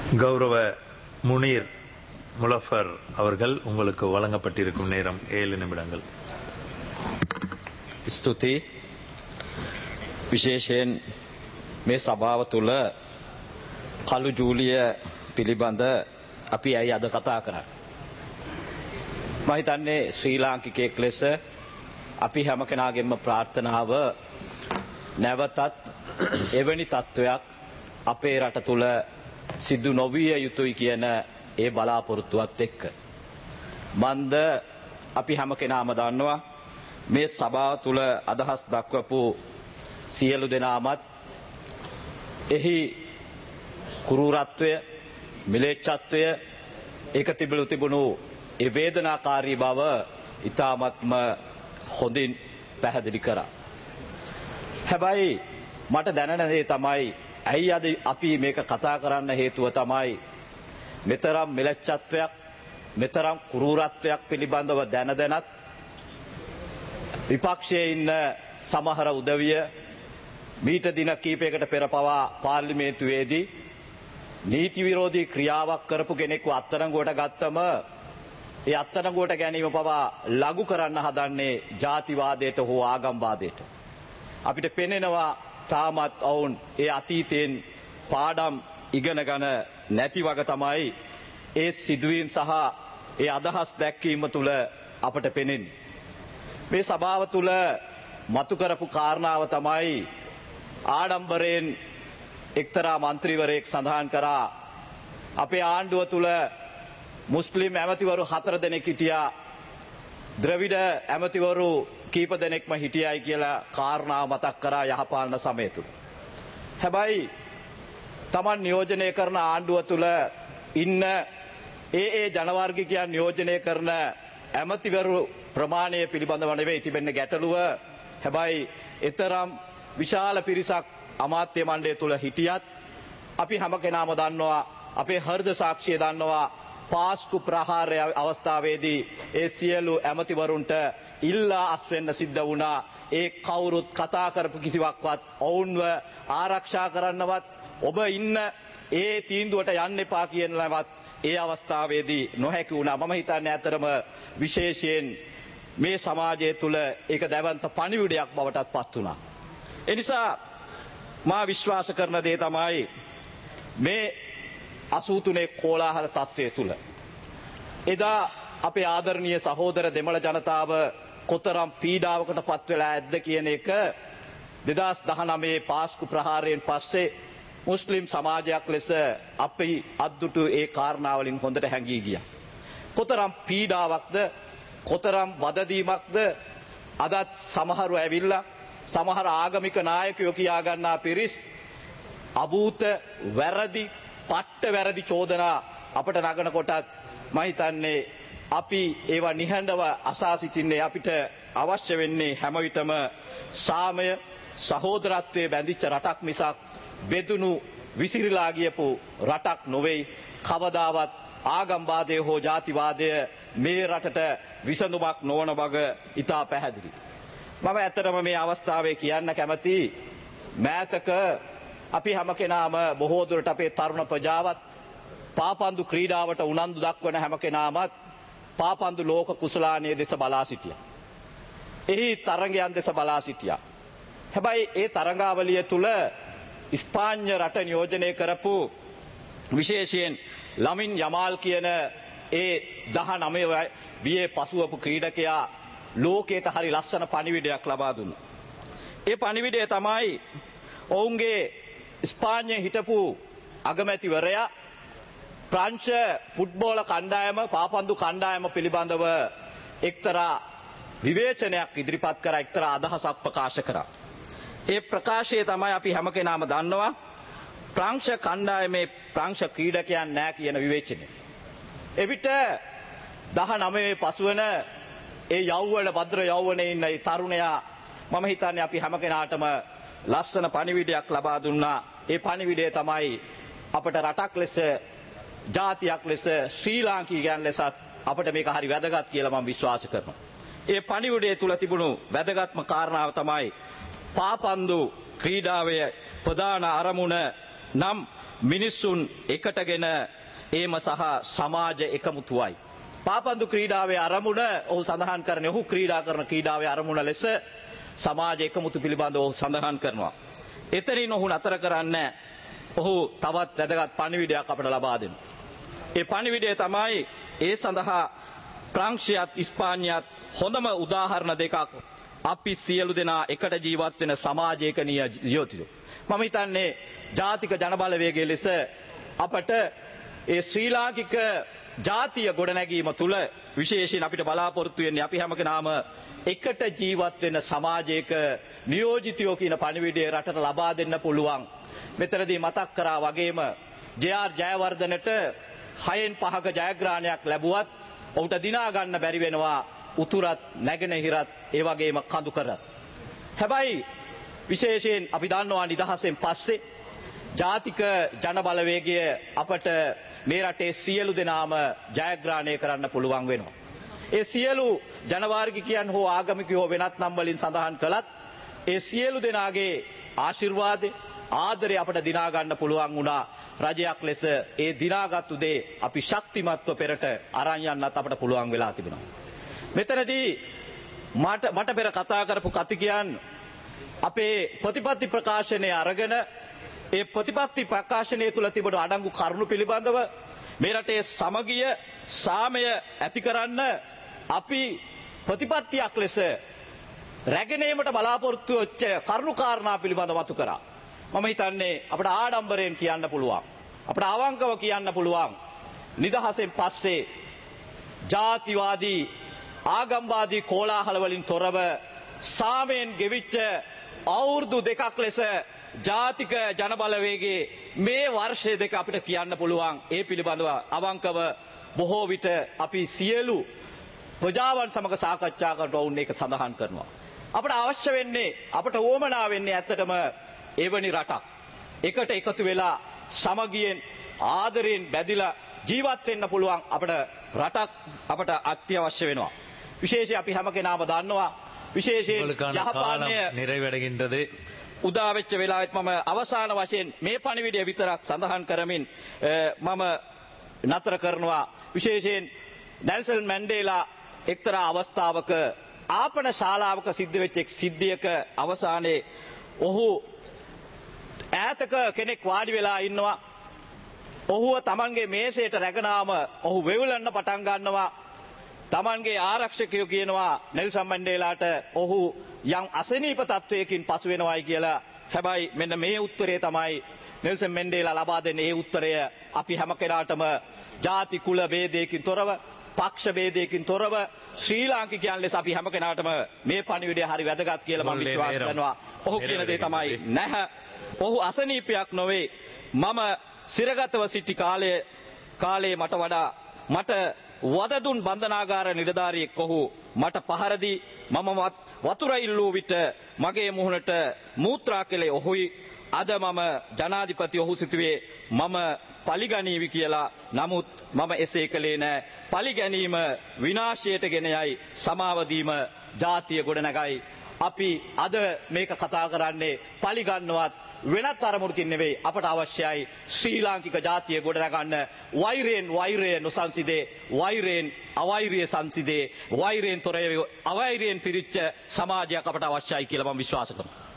கௌரவ முனீர் முலஃபர் அவர்கள் உங்களுக்கு வழங்கப்பட்டிருக்கும் நேரம் 7 நிமிடங்கள். ස්තුතියි. විශේෂයෙන් මේ සභාව තුළ කළු ජූලිය පිළිබඳ අපි ඇයි අද කතා කරන්නේ? මම හිතන්නේ ශ්‍රී ලාංකිකයෙක් ලෙස අපි හැම කෙනාගේම ප්‍රාර්ථනාව නැවතත් එවැනි තත්ත්වයක් අපේ රට තුළ සිදු නොවිය යුතුයි කියන ඒ බලාපොරොත්තුවත් එක්ක. මන්ද අපි හැම කෙනාම දන්නවා මේ සභාව තුළ අදහස් දක්වපු සියලු දෙනාමත් එහි කුරූරත්වය, මිලේච්ඡත්වය, ඒක තිබුණු ඒ වේදනාකාරී බව ඉතාමත්ම හොඳින් පැහැදිලි කරා. හැබැයි මට දැනෙන දේ තමයි ඇයි අද අපි මේක කතා කරන්න හේතුව තමයි මෙතරම් මිලච්ඡත්වයක්, මෙතරම් කුරූරත්වයක් පිළිබඳව දැනත් විපක්ෂයේ ඉන්න සමහර උදවිය මීට දින කීපයකට පෙර පවා පාර්ලිමේන්තුවේදී නීති විරෝධී ක්‍රියාවක් කරපු කෙනෙක්ව අත්අඩංගුවට ගත්තම ඒ අත්අඩංගුවට ගැනීම පවා ලඝු කරන්න හදන්නේ ජාතිවාදයට හෝ ආගම්වාදයට. අපිට පෙනෙනවා තාමත් ඔවුන් ඒ අතීතයෙන් පාඩම් ඉගෙන ගන්න නැති වග තමයි ඒ සිදුවීම් සහ ඒ අදහස් දැක්වීම තුළ අපට පෙනෙන්නේ. මේ සභාව තුළ මතු කරපු කාරණාව තමයි ආඩම්බරයෙන් එක්තරා මන්ත්‍රීවරයෙක් සඳහන් කරා අපේ ආණ්ඩුව තුළ මුස්ලිම් ඇමතිවරු 4 දෙනෙක් හිටියා, ද්‍රවිඩ ඇමතිවරු කීප දෙනෙක්ම හිටියයි කියලා කාරණාව මතක් කරා යහපාලන සමය තුළ. හැබැයි Taman නියෝජනය කරන ආණ්ඩුව තුළ ඉන්න ඒ ජනවර්ගිකයන් නියෝජනය කරන ඇමතිවරු ප්‍රමාණය පිළිබඳව නෙවෙයි තිබෙන ගැටලුව. හැබැයි එතරම් විශාල පිරිසක් අමාත්‍ය මණ්ඩලය තුළ හිටියත් අපි හැම කෙනාම දන්නවා, අපේ හෘද සාක්ෂිය දන්නවා, පාස්කු ප්‍රහාරය අවස්ථාවේදී ඒ සියලු ඇමතිවරුන්ට ඉල්ලා අස්වෙන්න සිද්ධ වුණා. ඒ කවුරුත් කතා කරපු කිසිවක්වත් ඔවුන්ව ආරක්ෂා කරන්නවත් ඔබ ඉන්න ඒ තීන්දුවට යන්න එපා කියනවත් ඒ අවස්ථාවේදී නොහැකි වුණා. මම හිතන්නේ අතරම විශේෂයෙන් මේ සමාජය තුළ ඒක දැවන්ත පණිවිඩයක් බවටත් පත් වුණා. ඒ නිසා මා විශ්වාස කරන දේ තමයි මේ 83 කෝලාහල තත්ත්වය තුළ එදා අපේ ආදරණීය සහෝදර දෙමළ ජනතාව කොතරම් පීඩාවකට පත් වෙලා ඇද්ද කියන එක 2019 පාස්කු ප්‍රහාරයෙන් පස්සේ මුස්ලිම් සමාජයක් ලෙස අපි අද්දුටු ඒ කාරණාවලින් හොඳට හැඟී ගියා. කොතරම් පීඩාවක්ද, කොතරම් වදදීමක්ද අදත් සමහරු ඇවිල්ලා සමහර ආගමික නායකයෝ කියා ගන්නා පිරිස් අභූත වැරදි, පට්ට වැරදි චෝදනා අපට නගන කොටත් මම හිතන්නේ අපි ඒවා නිහඬව අසා සිටින්නේ. අපිට අවශ්‍ය වෙන්නේ හැම විටම සාමය, සහෝදරත්වයේ බැඳිච්ච රටක් මිසක් බෙදුණු විසිරීලා ගියපු රටක් නොවේ. කවදාවත් ආගම්වාදය හෝ ජාතිවාදය මේ රටට විසඳුමක් නොවන බව ඉතා පැහැදිලි. මම ඇත්තටම මේ අවස්ථාවේ කියන්න කැමති මෑතක අපි හැම කෙනාම බොහෝ දුරට අපේ තරුණ ප්‍රජාවත් පාපන්දු ක්‍රීඩාවට උනන්දු දක්වන හැම කෙනාමත් පාපන්දු ලෝක කුසලානයේ දෙස බලා සිටියා. එහි තරඟයන් දෙස බලා සිටියා. හැබැයි ඒ තරඟාවලිය තුල ඉස්පාඤ්ඤ රට නියෝජනය කරපු විශේෂයෙන් ලමින් යමාල් කියන ඒ 19 වියේ පසුවපු ක්‍රීඩකයා ලෝකයට හරි ලස්සන පණිවිඩයක් ලබා දුන්නා. ඒ පණිවිඩය තමයි ඔවුන්ගේ ඉස්පාඤ්ඤේ හිටපු අගමැතිවරයා ප්‍රංශ ෆුට්බෝල කණ්ඩායම, පාපන්දු කණ්ඩායම පිළිබඳව එක්තරා විවේචනයක් ඉදිරිපත් කරා, එක්තරා අදහසක් ප්‍රකාශ කරා. ඒ ප්‍රකාශය තමයි අපි හැම කෙනාම දන්නවා ප්‍රංශ කණ්ඩායමේ ප්‍රංශ ක්‍රීඩකයන් නැහැ කියන විවේචනය. එවිට 19 පසුවන ඒ යෞවන භද්‍ර යෞවනයේ ඉන්න ඒ තරුණයා මම හිතන්නේ අපි හැම කෙනාටම ලස්සන පණිවිඩයක් ලබා දුන්නා. ඒ පණිවිඩය තමයි අපට රටක් ලෙස, ජාතියක් ලෙස, ශ්‍රී ලාංකිකයන් ලෙසත් අපට මේක හරි වැදගත් කියලා මම විශ්වාස කරනවා. ඒ පණිවිඩය තුල තිබුණු වැදගත්ම කාරණාව තමයි පාපන්දු ක්‍රීඩාවේ ප්‍රධාන අරමුණ නම් මිනිස්සුන් එකටගෙන ඒම සහ සමාජ එකමුතුවයි. පාපන්දු ක්‍රීඩාවේ අරමුණ ඔහු සඳහන් කරන ඔහු ක්‍රීඩා කරන ක්‍රීඩාවේ අරමුණ ලෙස සමාජ එකමුතු පිළිබඳව ඔහු සඳහන් කරනවා. එතනින් ඔහු නතර කරන්න ඔහු තවත් වැදගත් පණිවිඩයක් අපට ලබා දෙනවා. ඒ පණිවිඩය තමයි ඒ සඳහා ප්‍රංශයත් ඉස්පානියත් හොඳම උදාහරණ දෙකක් අපි සියලු දෙනා එකට ජීවත් වෙන සමාජයක නියෝජිතයෝ. මම හිතන්නේ ජාතික ජනබලවේගයේ ලෙස අපට ඒ ශ්‍රී ලාංකික ජාතිය ගොඩනැගීම තුළ විශේෂයෙන් අපිට බලාපොරොත්තු වෙන්නේ අපි හැම කෙනාම එකට ජීවත් වෙන සමාජයක නියෝජිතයෝ කියන පණිවිඩය රටට ලබා දෙන්න පුළුවන්. මෙතනදී මතක් කරා වගේම ජේ.ආර්. ජයවර්ධනට 6න් 5ක ජයග්‍රහණයක් ලැබුවත් ඔහුට දිනා ගන්න බැරි වෙනවා උතුරත් නැගෙනහිරත් ඒ වගේම කඳු කරත්. හැබැයි විශේෂයෙන් අපි දන්නවා නිදහසෙන් පස්සේ ජාතික ජනබලවේගය අපට මේ රටේ සියලු දෙනාම ජයග්‍රහණය කරන්න පුළුවන් වෙනවා. ඒ සියලු ජනවාර්ගිකයන් හෝ ආගමිකයෝ වෙනත් නම් වලින් සඳහන් කළත් ඒ සියලු දෙනාගේ ආශිර්වාදය ආදරය අපට දිනා ගන්න පුළුවන් වුණා. රජයක් ලෙස ඒ දිනාගත්තු දේ අපි ශක්තිමත්ව පෙරට අරන් යන්නත් අපට පුළුවන් වෙලා තිබෙනවා. මෙතනදී මට පෙර කතා කරපු කතිකයන් අපේ ප්‍රතිපත්ති ප්‍රකාශනය අරගෙන ඒ ප්‍රතිපත්ති ප්‍රකාශනය තුළ තිබෙන අඩංගු කරුණු පිළිබඳව මේ රටේ සමගිය සාමය ඇති කරන්න අපි ප්‍රතිපත්තියක් ලෙස රැගෙනීමට බලාපොරොත්තු වෙච්ච කරුණු කාරණා පිළිබඳව වතු කරා. මම හිතන්නේ අපට ආඩම්බරයෙන් කියන්න පුළුවන්. අපට අවංකව කියන්න පුළුවන්. නිදහසෙන් පස්සේ ජාතිවාදී ආගම්වාදී කෝලාහල වලින් තොරව සාමයෙන් ගෙවිච්ච අවුරුදු දෙකක් ලෙස ජාතික ජනබලවේගයේ මේ වර්ෂය දෙක අපිට කියන්න පුළුවන්. ඒ පිළිබඳව අවංකව බොහෝ විට අපි සියලු ප්‍රජාවන් සමග සාකච්ඡා කරන වුන් ඒක සඳහන් කරනවා. අපට අවශ්‍ය වෙන්නේ අපට ඕමනා වෙන්නේ ඇත්තටම එවැනි රටක්. එකට එකතු වෙලා සමගියෙන් ආදරයෙන් බැඳිලා ජීවත් වෙන්න පුළුවන් අපට රටක් අපට අත්‍යවශ්‍ය වෙනවා. විශේෂයෙන් අපි හැම කෙනාම දන්නවා විශේෂයෙන් යහපාලනය நிறைவடைகின்றது. උදා වෙච්ච වෙලාවෙත් මම අවසාන වශයෙන් මේ පණිවිඩය විතරක් සඳහන් කරමින් මම නතර කරනවා. විශේෂයෙන් නෙල්සන් මැන්ඩේලා එක්තරා අවස්ථාවක ආපන ශාලාවක සිද්ධ වෙච්ච සිද්ධියක අවසානයේ ඔහු ඈතක කෙනෙක් වාඩි වෙලා ඉන්නවා. ඔහුව තමන්ගේ මේසයට රැගෙනාම ඔහු වෙවුලන්න පටන් ගන්නවා. තමන්ගේ ආරක්ෂකයෝ කියනවා නෙල්සන් මැන්ඩේලාට ඔහු යම් අසනීප තත්වයකින් පසු වෙනවයි කියලා. හැබැයි මෙන්න මේ උත්තරේ තමයි නෙල්සන් මැන්ඩේලා ලබා දෙන්නේ. ඒ උත්තරය අපි හැම කෙනාටම ಜಾති කුල ભેදයකින් තොරව පක්ෂ ભેදයකින් තොරව ශ්‍රී ලාංකිකයන් ලෙස අපි හැම කෙනාටම මේ පණිවිඩය හරි වැදගත් කියලා මම විශ්වාස කරනවා. ඔහු කියන දේ තමයි නැහැ. ඔහු අසනීපයක් නොවේ. මම සිරගතව සිටි කාලේ මට වඩා මට වදදුන් බන්ධනාගාර නිලධාරියෙක් ඔහු මට පහර දී මම වතුර ඉල්ලූ විට මගේ මුහුණට මූත්‍රා කළේ ඔහුයි. අද මම ජනාධිපති ඔහු සිතුවේ මම පලිගනීවි කියලා. නමුත් මම එසේ කළේ නෑ. පලිගැනීම විනාශයට ගෙන යයි. සමාව දීම ජාතිය ගොඩනගයි. අපි අද මේක කතා කරන්නේ පලිගන්නවත් වෙනත් අරමුණකින් නෙවෙයි. අපට අවශ්‍යයි ශ්‍රී ලාංකික ජාතිය ගොඩනගන්න. වෛරයෙන් වෛරය නොසන්සිදේ, වෛරයෙන් අවෛරය සංසිදේ, වෛරයෙන් තොර අවෛරයෙන් පිරිච්ච සමාජයක් අපට අවශ්‍යයි කියලා මම විශ්වාස කරනවා.